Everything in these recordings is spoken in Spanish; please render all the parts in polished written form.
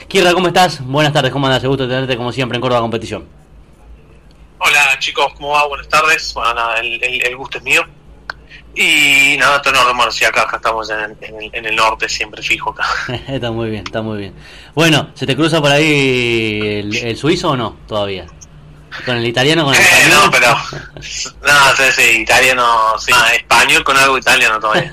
Kirra, ¿cómo estás? Buenas tardes, ¿cómo andas? Gusto tenerte como siempre en Córdoba Competición. Hola chicos, ¿cómo va? Buenas tardes. Bueno, nada, el gusto es mío. Y nada, todo normal, bueno, sí, acá estamos en el norte, siempre fijo acá. Está muy bien, está muy bien. Bueno, ¿se te cruza por ahí el suizo o no todavía? ¿Con el italiano, con el español? No, pero... No, sí, italiano, sí. Español con algo italiano todavía.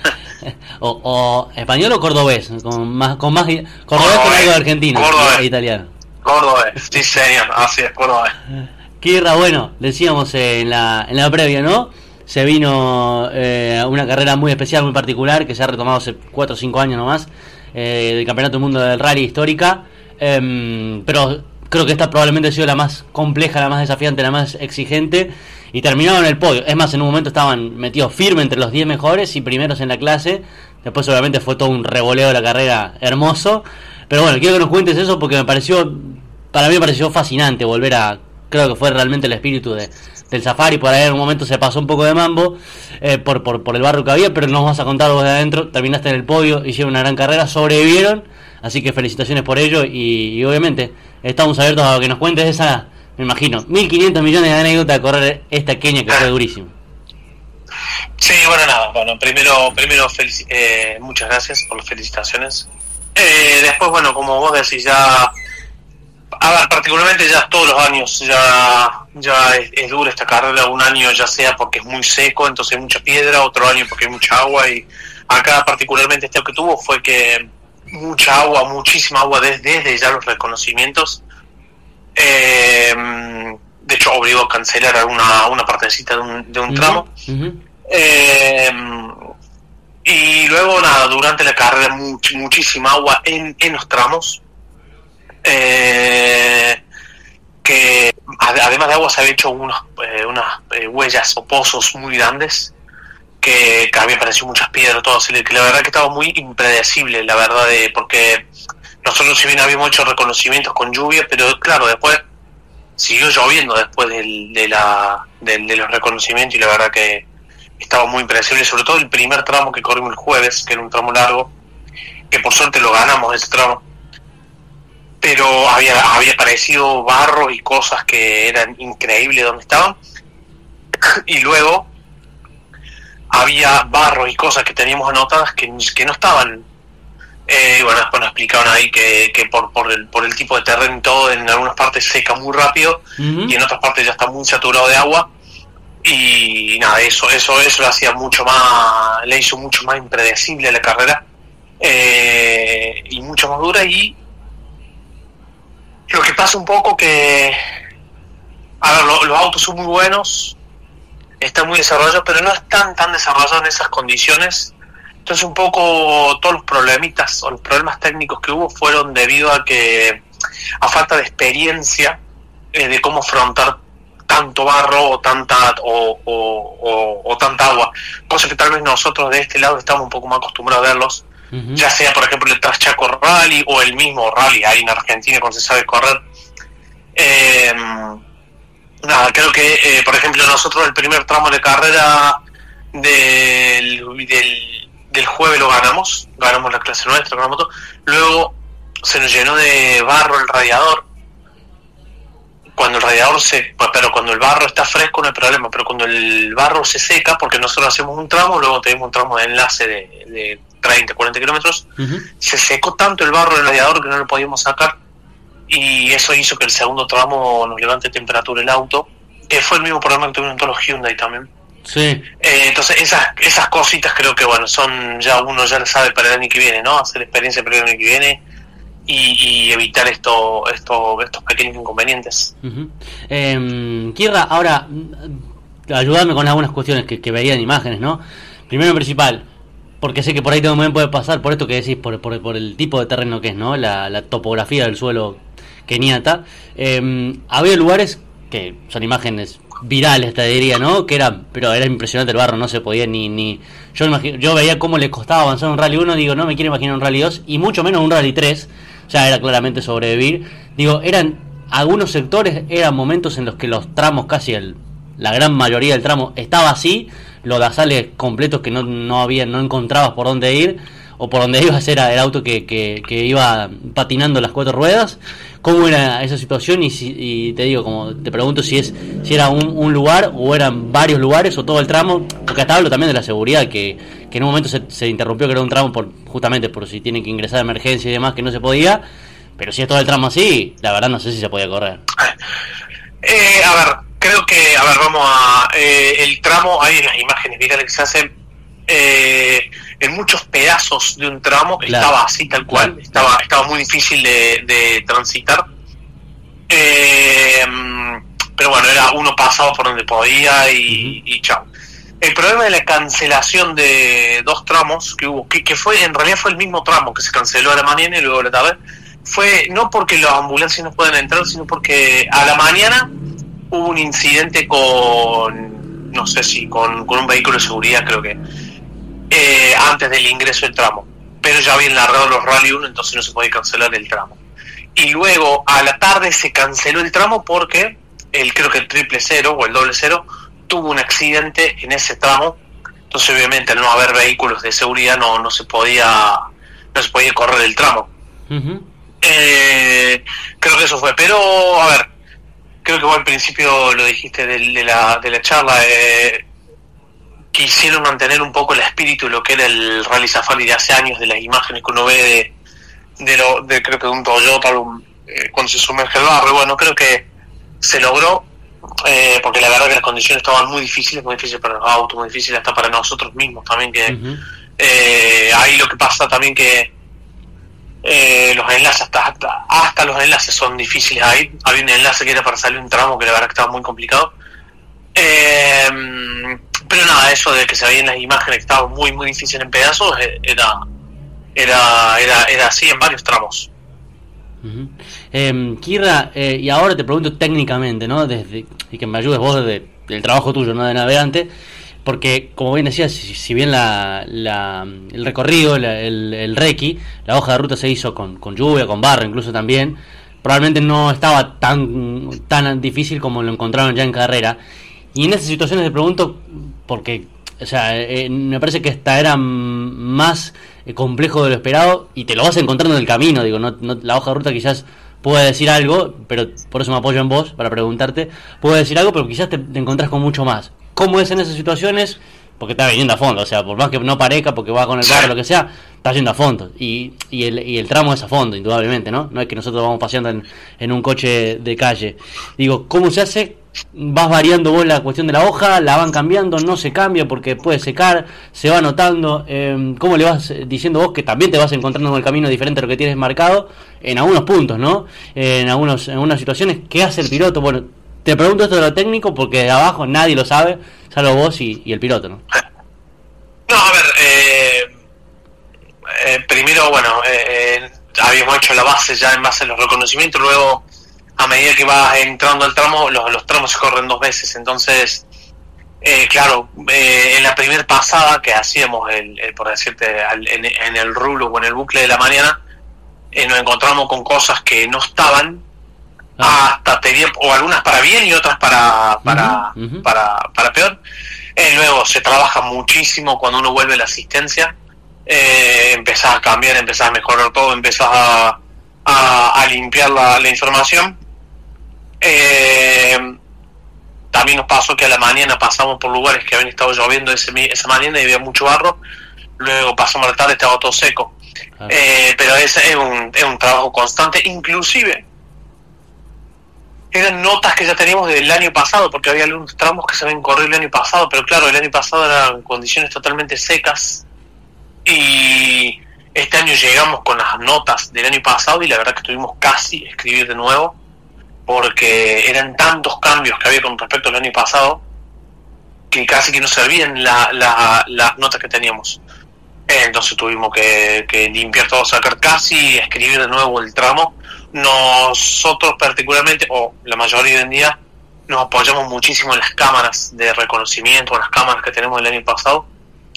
o español o cordobés, con más cordobés con algo de argentino e italiano. Cordobés, sí señor, así es, cordobés. Kirra, bueno, decíamos en la previa, ¿no? Se vino una carrera muy especial, muy particular, que se ha retomado hace 4 o 5 años nomás, del Campeonato del Mundo del Rally histórica, pero creo que esta probablemente ha sido la más compleja, la más desafiante, la más exigente, y terminaron en el podio. Es más, en un momento estaban metidos firme entre los 10 mejores y primeros en la clase. Después obviamente fue todo un revoleo de la carrera hermoso, pero bueno, quiero que nos cuentes eso porque para mí me pareció fascinante volver a... Creo que fue realmente el espíritu del Safari. Por ahí en un momento se pasó un poco de mambo por el barro que había, pero nos vas a contar vos de adentro. Terminaste en el podio, hicieron una gran carrera, sobrevivieron, así que felicitaciones por ello. Y obviamente estamos abiertos a que nos cuentes esa, me imagino, 1.500 millones de anécdotas de correr esta Kenia que fue durísimo. Sí, bueno, nada, primero muchas gracias por las felicitaciones. Después, bueno, como vos decís, ya... A ver, particularmente ya todos los años ya es dura esta carrera. Un año ya sea porque es muy seco, entonces hay mucha piedra, otro año porque hay mucha agua, y acá particularmente este que tuvo fue que mucha agua, muchísima agua desde ya los reconocimientos. De hecho obligó a cancelar una partecita de un tramo. Uh-huh. Y luego nada, durante la carrera muchísima agua en los tramos. Que además de agua se había hecho unas huellas o pozos muy grandes que había aparecido muchas piedras, todo así, que la verdad que estaba muy impredecible, la verdad, porque nosotros si bien habíamos hecho reconocimientos con lluvia, pero claro, después siguió lloviendo después de los reconocimientos, y la verdad que estaba muy impredecible, sobre todo el primer tramo que corrimos el jueves, que era un tramo largo, que por suerte lo ganamos ese tramo, pero había aparecido barro y cosas que eran increíbles donde estaban, y luego había barro y cosas que teníamos anotadas que no estaban. Bueno, después nos explicaron ahí que por el tipo de terreno y todo, en algunas partes seca muy rápido, uh-huh, y en otras partes ya está muy saturado de agua, y nada, eso lo hacía le hizo mucho más impredecible a la carrera, y mucho más dura. Y lo que pasa un poco que, a ver, los autos son muy buenos, están muy desarrollados, pero no están tan desarrollados en esas condiciones. Entonces un poco todos los problemitas o los problemas técnicos que hubo fueron debido a falta de experiencia de cómo afrontar tanto barro o tanta agua, cosa que tal vez nosotros de este lado estamos un poco más acostumbrados a verlos. Uh-huh. Ya sea, por ejemplo, el Transchaco Rally o el mismo rally ahí en Argentina cuando se sabe correr. Nada, creo que, por ejemplo, nosotros el primer tramo de carrera del jueves lo ganamos la clase nuestra, ganamos todo. Luego se nos llenó de barro el radiador. Cuando cuando el barro está fresco no hay problema, pero cuando el barro se seca, porque nosotros hacemos un tramo, luego tenemos un tramo de enlace de 30, 40 kilómetros, uh-huh, se secó tanto el barro del radiador que no lo podíamos sacar, y eso hizo que el segundo tramo nos levante temperatura el auto, que fue el mismo problema que tuvieron todos los Hyundai también. Sí. Entonces esas cositas creo que bueno, son uno ya lo sabe para el año que viene, ¿no? Hacer experiencia para el año que viene y evitar estos pequeños inconvenientes. Uh-huh. Kirra, ahora ayúdame con algunas cuestiones que veía en imágenes, ¿no? Primero y principal, porque sé que por ahí también puede pasar, por esto que decís, por el tipo de terreno que es, ¿no? La topografía del suelo keniata. Había lugares que son imágenes virales, te diría, ¿no? Pero era impresionante el barro, no se podía ni yo veía cómo le costaba avanzar un Rally 1, digo, no me quiero imaginar un Rally 2, y mucho menos un Rally 3, ya era claramente sobrevivir. Digo, eran algunos sectores, eran momentos en los que los tramos, casi la gran mayoría del tramo estaba así, lodazales completos que no encontrabas por dónde ir, o por donde ibas era el auto que iba patinando las 4 ruedas. ¿Cómo era esa situación? Y te digo, como te pregunto si era un lugar o eran varios lugares o todo el tramo, porque hasta hablo también de la seguridad, que en un momento se interrumpió, que era un tramo justamente por si tienen que ingresar de emergencia y demás, que no se podía, pero si es todo el tramo así, la verdad no sé si se podía correr. A ver, creo que, vamos a... el tramo, hay unas imágenes virales que se hacen en muchos pedazos de un tramo, claro, estaba así tal cual, claro, estaba muy difícil de transitar, pero bueno, era uno pasaba por donde podía y chao. El problema de la cancelación de 2 tramos que hubo, que fue, en realidad fue el mismo tramo que se canceló a la mañana y luego a la tarde, fue no porque las ambulancias no pueden entrar, sino porque a la mañana hubo un incidente con, no sé si con un vehículo de seguridad, creo que antes del ingreso del tramo, pero ya habían largado los Rally 1, entonces no se podía cancelar el tramo. Y luego a la tarde se canceló el tramo porque creo que el 000 o el 00 tuvo un accidente en ese tramo, entonces obviamente al no haber vehículos de seguridad no se podía correr el tramo. Uh-huh. Creo que eso fue, pero a ver, creo que vos al principio lo dijiste de la charla, quisieron mantener un poco el espíritu de lo que era el Rally Safari de hace años, de las imágenes que uno ve de creo que de un Toyota cuando se sumerge el barro. Bueno, creo que se logró, porque la verdad que las condiciones estaban muy difíciles para los autos, muy difíciles hasta para nosotros mismos también, que uh-huh. Ahí lo que pasa también que los enlaces, hasta los enlaces son difíciles ahí. Había un enlace que era para salir un tramo que la verdad que estaba muy complicado, pero nada, eso de que se veían las imágenes que estaba muy muy difícil en pedazos, era así en varios tramos. Uh-huh. Kirra, y ahora te pregunto técnicamente, ¿no? Y que me ayudes vos desde el trabajo tuyo, ¿no? De navegante, porque como bien decías, si bien el recorrido, el recce, la hoja de ruta se hizo con lluvia, con barro incluso también, probablemente no estaba tan difícil como lo encontraron ya en carrera. Y en esas situaciones te pregunto, porque o sea, me parece que esta era más complejo de lo esperado, y te lo vas encontrando en el camino. Digo, no, la hoja de ruta quizás puede decir algo, pero por eso me apoyo en vos para preguntarte. Puede decir algo, pero quizás te encontrás con mucho más. ¿Cómo es en esas situaciones? Porque está viniendo a fondo, o sea, por más que no parezca, porque va con el barro o lo que sea, está yendo a fondo. Y el tramo es a fondo, indudablemente, ¿no? No es que nosotros vamos paseando en un coche de calle. Digo, ¿cómo se hace? ¿Vas variando vos la cuestión de la hoja? ¿La van cambiando? ¿No se cambia porque puede secar? ¿Se va notando? ¿Cómo le vas diciendo vos que también te vas encontrando en el camino diferente a lo que tienes marcado? En algunos puntos, ¿no? En algunas situaciones. ¿Qué hace el piloto? Bueno, te pregunto esto de lo técnico porque de abajo nadie lo sabe, salvo vos y el piloto, ¿no? No, a ver, primero, bueno, habíamos hecho la base ya en base a los reconocimientos, luego a medida que vas entrando al tramo, los tramos se corren 2 veces, entonces, claro, en la primera pasada que hacíamos, por decirte, en el rulo o en el bucle de la mañana, nos encontramos con cosas que no estaban, hasta tenía, o algunas para bien y otras para peor. Luego se trabaja muchísimo cuando uno vuelve a la asistencia, empezás a cambiar, empezás a mejorar todo, empezás a limpiar la información. También nos pasó que a la mañana pasamos por lugares que habían estado lloviendo esa mañana y había mucho barro. Luego pasamos a la tarde, estaba todo seco. Pero ese es un trabajo constante. Inclusive eran notas que ya teníamos del año pasado, porque había algunos tramos que se habían corrido el año pasado, pero claro, el año pasado eran condiciones totalmente secas, y este año llegamos con las notas del año pasado y la verdad que tuvimos casi escribir de nuevo, porque eran tantos cambios que había con respecto al año pasado que casi que no servían las notas que teníamos. Entonces tuvimos que limpiar todo, sacar casi, escribir de nuevo el tramo. Nosotros particularmente, o la mayoría hoy en día, nos apoyamos muchísimo en las cámaras de reconocimiento, en las cámaras que tenemos del año pasado.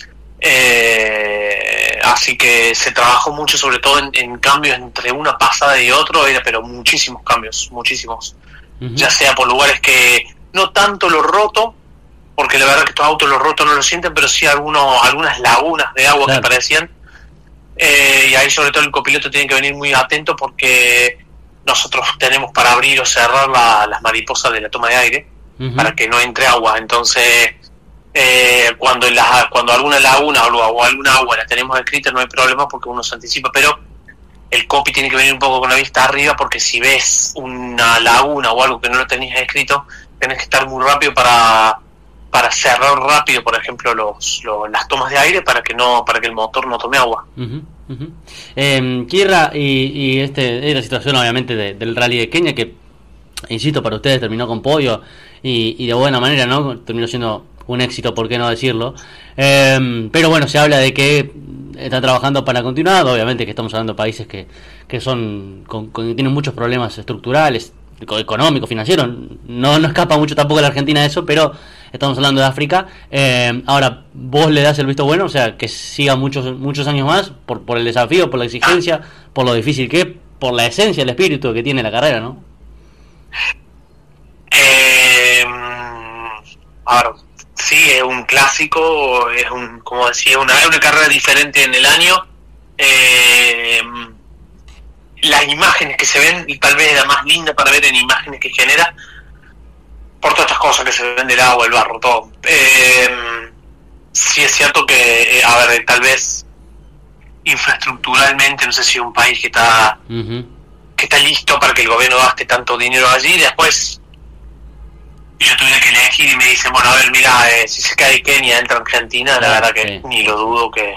Así que se trabajó mucho, sobre todo en cambios entre una pasada y otro, pero muchísimos cambios, muchísimos. Uh-huh. Ya sea por lugares que no tanto lo roto, porque la verdad que estos autos los rotos no lo sienten, pero sí algunas lagunas de agua, claro, que parecían, y ahí sobre todo el copiloto tiene que venir muy atento porque nosotros tenemos para abrir o cerrar las mariposas de la toma de aire para que no entre agua. Entonces cuando alguna laguna o alguna agua la tenemos escrita no hay problema porque uno se anticipa, pero el copy tiene que venir un poco con la vista arriba, porque si ves una laguna o algo que no lo tenías escrito, tenés que estar muy rápido para cerrar rápido, por ejemplo, las tomas de aire para que el motor no tome agua. Kirra, y es la situación obviamente del Rally de Kenia, que insisto, para ustedes terminó con podio y de buena manera, ¿no? Terminó siendo un éxito, por qué no decirlo. Pero bueno, se habla de que está trabajando para continuar. Obviamente que estamos hablando de países que son que tienen muchos problemas estructurales, económicos, financieros. No escapa mucho tampoco la Argentina de eso, pero estamos hablando de África. Ahora, vos le das el visto bueno, o sea, que siga muchos años más por el desafío, por la exigencia, por lo difícil que es, por la esencia, el espíritu que tiene la carrera, ¿no? Ahora, sí, es un clásico, como decía, una carrera diferente en el año. Las imágenes que se ven, y tal vez la más linda para ver en imágenes que genera, por todas estas cosas que se ven del agua, el barro, todo. Sí es cierto que, tal vez infraestructuralmente, no sé si un país que está listo para que el gobierno gaste tanto dinero allí. Después yo tuve que elegir y me dicen, bueno, mira, si se cae Kenia entra Argentina, la verdad que ni lo dudo que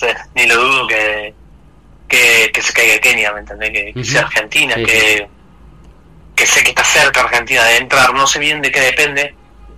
se caiga Kenia, ¿me entendés? Que sea Argentina, que sé que está cerca Argentina de entrar, no sé bien de qué depende,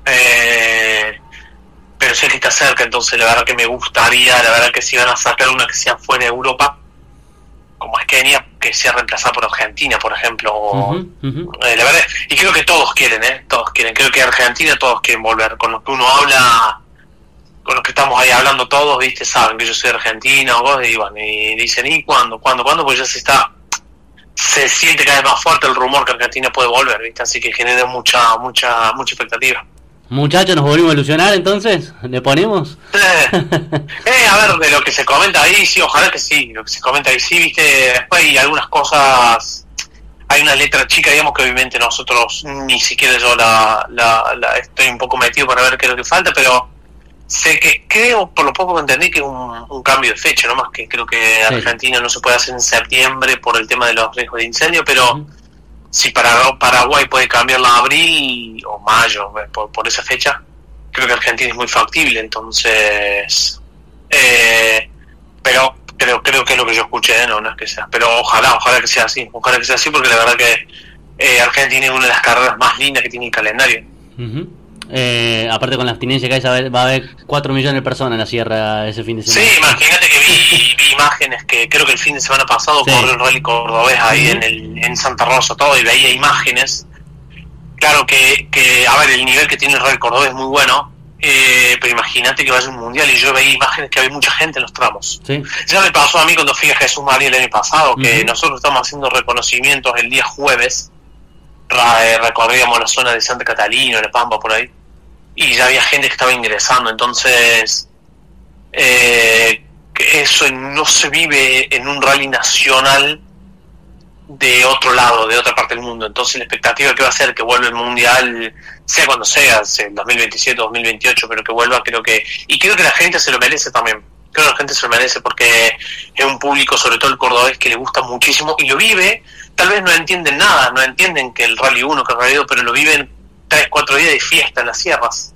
pero sé que está cerca, entonces la verdad que me gustaría, la verdad que si van a sacar una que sea fuera de Europa, como es Kenia, que sea reemplazada por Argentina, por ejemplo. La verdad, y creo que todos quieren, creo que Argentina todos quieren volver, con los que uno habla, con los que estamos ahí hablando todos, viste, saben que yo soy argentino, y dicen, ¿y cuándo? Pues ya se siente cada vez más fuerte el rumor que Argentina puede volver, viste, así que genera mucha expectativa. Muchachos, ¿nos volvimos a ilusionar entonces? ¿Le ponemos? De lo que se comenta ahí, sí, ojalá que sí, lo que se comenta ahí, sí, viste, después hay algunas cosas, hay una letra chica, digamos, que obviamente nosotros, ni siquiera yo la estoy un poco metido para ver qué es lo que falta, pero sé que, creo, por lo poco que entendí, que es un cambio de fecha, nomás que creo que Argentina no se puede hacer en septiembre por el tema de los riesgos de incendio, pero si Paraguay puede cambiarla a abril o mayo, por esa fecha, creo que Argentina es muy factible, entonces pero creo que es lo que yo escuché, no es que sea, pero ojalá que sea así, porque la verdad que Argentina es una de las carreras más lindas que tiene el calendario. Aparte con la abstinencia que hay, va a haber 4 millones de personas en la sierra ese fin de semana. Sí, imagínate que vi imágenes, que creo que el fin de semana pasado corrió el Rally Cordobés ahí en Santa Rosa, todo, y veía imágenes. Claro que el nivel que tiene el Rally Cordobés es muy bueno, pero imagínate que vaya un mundial, y yo veía imágenes que había mucha gente en los tramos. Ya me pasó a mí cuando fui a Jesús María el año pasado, que nosotros estamos haciendo reconocimientos el día jueves, recorríamos la zona de Santa Catalina, La Pampa, por ahí, y ya había gente que estaba ingresando. Entonces eso no se vive en un rally nacional de otro lado, de otra parte del mundo. Entonces la expectativa que va a ser que vuelva el mundial, sea cuando sea, el 2027, 2028, pero que vuelva, creo que la gente se lo merece también. Creo que la gente se lo merece porque es un público, sobre todo el cordobés, que le gusta muchísimo y lo vive. Tal vez no entienden nada, no entienden que el Rally 1, que el Rally 2, pero lo viven 3-4 días de fiesta en las sierras.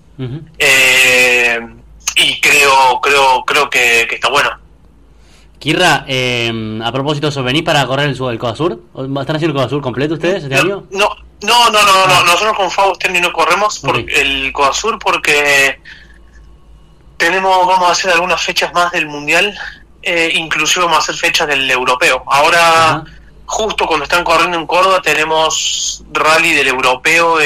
Y creo que está bueno. Kirra, a propósito de eso, ¿venís para correr el Coda Sur? ¿Están haciendo el Coda Sur completo ustedes este año? No, nosotros con Fabo este año no corremos por el Coda Sur porque vamos a hacer algunas fechas más del Mundial, inclusive vamos a hacer fechas del Europeo. Ahora, justo cuando están corriendo en Córdoba, tenemos rally del Europeo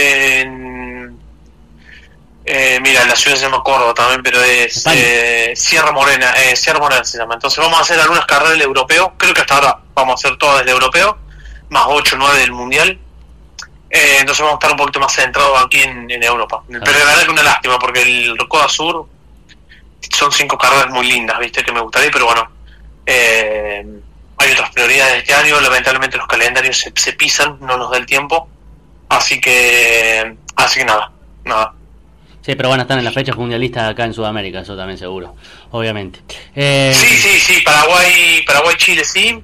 mira, la ciudad se llama Córdoba también, pero es Sierra Morena se llama. Entonces vamos a hacer algunas carreras del Europeo, creo que hasta ahora vamos a hacer todas del Europeo, más 8 o 9 del Mundial. Entonces vamos a estar un poquito más centrados aquí en Europa. Pero la verdad que una lástima, porque el Coda Sur son 5 carreras muy lindas, viste, que me gustaría, pero bueno, Hay otras prioridades este año, lamentablemente los calendarios se pisan, no nos da el tiempo, así que nada. Sí, pero van a estar en las fechas mundialistas acá en Sudamérica, eso también seguro, obviamente. Sí, Paraguay, Chile sí.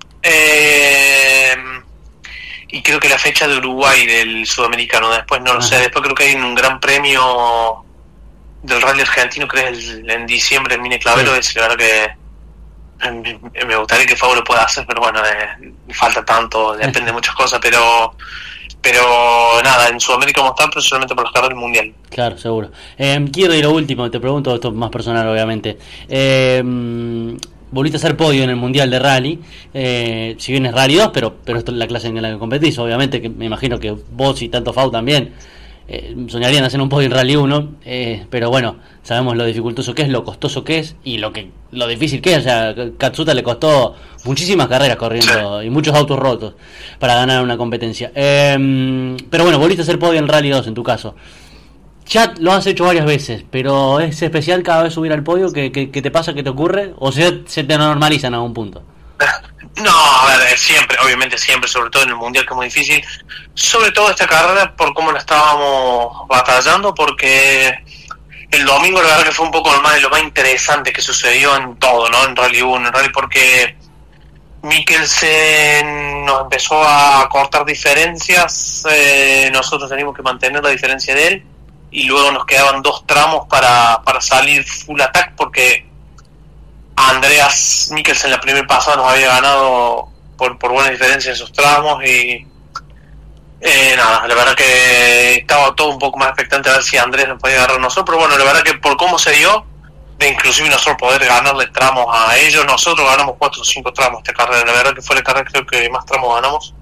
Y creo que la fecha de Uruguay del sudamericano, después no lo sé, después creo que hay un gran premio del rally argentino, que es en diciembre en Mine Clavero, sí. La verdad que me gustaría que Fabo lo pueda hacer, pero bueno, falta tanto, depende de muchas cosas, pero nada, en Sudamérica vamos a estar precisamente por las carreras del mundial. Claro, seguro. Quiero ir a lo último, te pregunto, esto es más personal obviamente. Volviste a hacer podio en el mundial de rally, si bien es rally 2, pero esto es la clase en la que competís, obviamente, que me imagino que vos y tanto Fau también soñarían hacer un podio en rally 1, pero bueno, sabemos lo dificultoso que es, lo costoso que es y lo difícil que es. O sea, Katsuta le costó muchísimas carreras corriendo, sí, y muchos autos rotos para ganar una competencia, pero bueno, volviste a hacer podio en rally 2 en tu caso. Ya lo has hecho varias veces, pero ¿es especial cada vez subir al podio? ¿Qué te pasa? ¿Qué te ocurre? ¿O se te normaliza en algún punto? No, a ver, obviamente siempre, sobre todo en el mundial, que es muy difícil. Sobre todo esta carrera, por cómo la estábamos batallando, porque el domingo la verdad que fue un poco lo más interesante que sucedió en todo, ¿no? En Rally 1, en Rally, porque Mikkelsen nos empezó a cortar diferencias, nosotros teníamos que mantener la diferencia de él, y luego nos quedaban 2 tramos para salir full attack, porque Andreas Mikkelsen la primera pasada nos había ganado por buena diferencia en esos tramos, y nada, la verdad que estaba todo un poco más expectante a ver si Andrés nos podía agarrar a nosotros, pero bueno, la verdad que por cómo se dio, de inclusive nosotros poder ganarle tramos a ellos, nosotros ganamos 4 o 5 tramos esta carrera, la verdad que fue la carrera creo que más tramos ganamos,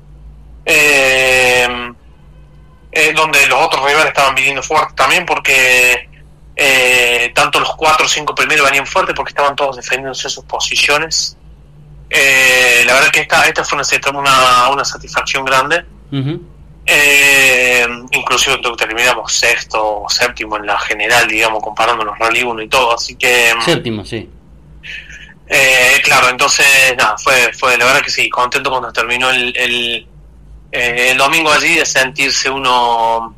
donde los otros rivales estaban viniendo fuerte también, porque tanto los 4 o 5 primeros venían fuertes porque estaban todos defendiéndose sus posiciones. La verdad que esta fue una satisfacción grande. Uh-huh. Inclusive creo que terminamos 6º o 7º en la general, digamos, comparando los Rally 1 y todo, así que 7º, sí. Claro, entonces nada, fue la verdad que sí, contento cuando terminó el domingo allí, de sentirse uno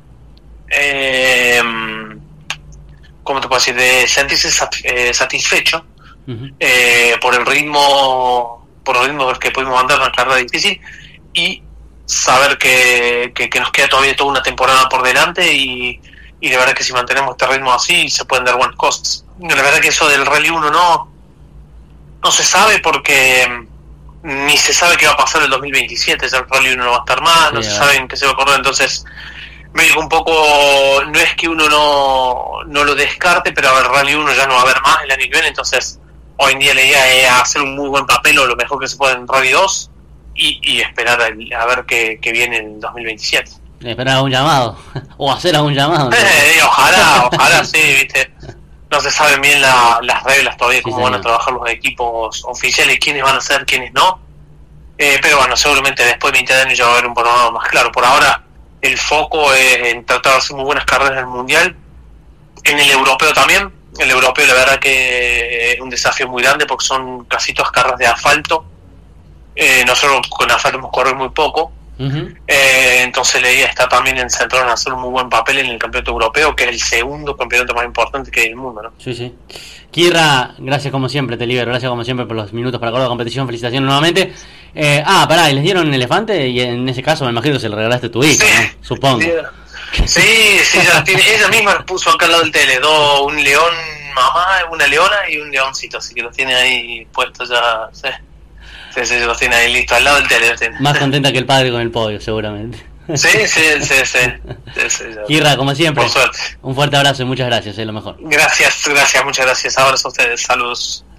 ¿cómo te puedo decir? De sentirse satisfecho, uh-huh, por el ritmo que pudimos andar en una carrera difícil, y saber que nos queda todavía toda una temporada por delante, y la verdad que si mantenemos este ritmo así se pueden dar buenas cosas. La verdad que eso del Rally 1 no se sabe, porque ni se sabe qué va a pasar el 2027, ya el Rally 1 no va a estar más, sí, no se sabe en qué se va a correr, entonces me digo un poco, no es que uno no lo descarte, pero el Rally 1 ya no va a haber más el año que viene, entonces hoy en día la idea es hacer un muy buen papel, o lo mejor que se puede en Rally 2, y esperar a ver qué viene en 2027. Esperar algún llamado, o hacer algún llamado. Ojalá, sí, viste. No se saben bien las reglas todavía, sí, cómo van a trabajar los equipos oficiales, quiénes van a ser, quiénes no. Pero bueno, seguramente después de 20 años ya va a haber un panorama más claro. Por ahora el foco es en tratar de hacer muy buenas carreras en el mundial, en el europeo también. El europeo la verdad que es un desafío muy grande, porque son casi todas carreras de asfalto. Nosotros con asfalto hemos corrido muy poco. Uh-huh. Entonces la idea está también en centrar en hacer un muy buen papel en el campeonato europeo, que es el segundo campeonato más importante que hay en el mundo, ¿no? Sí. Kirra, gracias como siempre, te libero, gracias como siempre por los minutos para la competición, felicitaciones nuevamente. ¿Y les dieron un elefante? Y en ese caso me imagino que se lo regalaste a tu hija, sí, ¿no? Supongo. Sí, ella misma puso acá al lado del tele, un león mamá, una leona y un leoncito, así que los tiene ahí puestos ya, sí. Sí, los tiene ahí listo, al lado del tele. Más contenta que el padre con el podio, seguramente. Sí. Kirra, como siempre, por suerte. Un fuerte abrazo y muchas gracias, es lo mejor. Gracias, muchas gracias. Abrazos a ustedes, saludos.